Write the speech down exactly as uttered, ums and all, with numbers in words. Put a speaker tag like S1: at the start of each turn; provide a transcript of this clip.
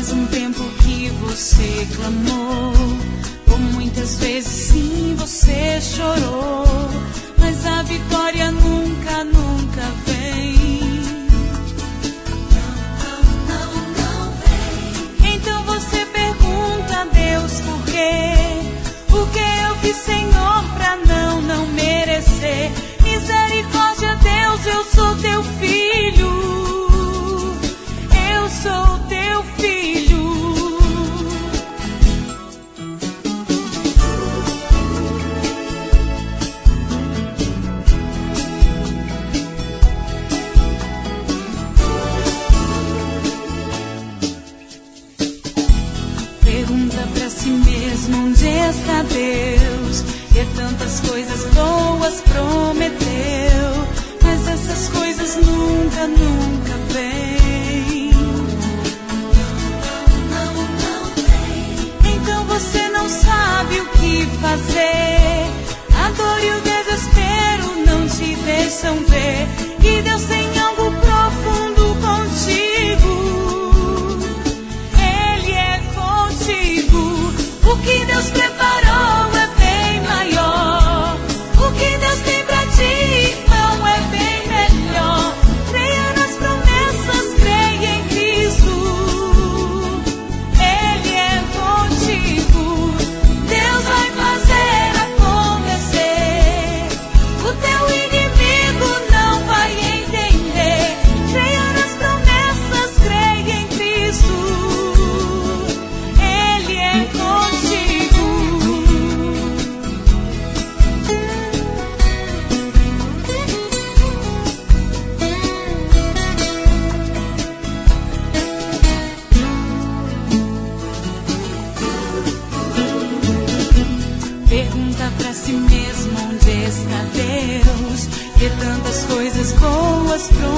S1: mais um tempo que você clamou. Por muitas vezes sim você chorou, mas a vitória nunca, nunca vem. Não, não, não vem. Então você pergunta a Deus por quê? O que eu fiz, Senhor, pra não, não merecer? Misericórdia, Deus, eu sou teu filho. Eu sou teu filho. Pergunta pra si mesmo onde está Deus, que tantas coisas boas prometeu, mas essas coisas nunca, nunca vêm. Não, não, não vem. Então você não sabe o que fazer. A dor e o desespero não te deixam ver que Deus tem algo profundo contigo. Ele é contigo. O que Deus preparou é bem maior. O que Deus tem pra ti, irmão, é bem melhor. Creia nas promessas, creia em Cristo. Ele é contigo. Deus vai fazer acontecer. O teu inimigo não vai entender. Creia nas promessas, creia em Cristo. Ele é contigo. Pergunta pra si mesmo onde está Deus, que tantas coisas boas pro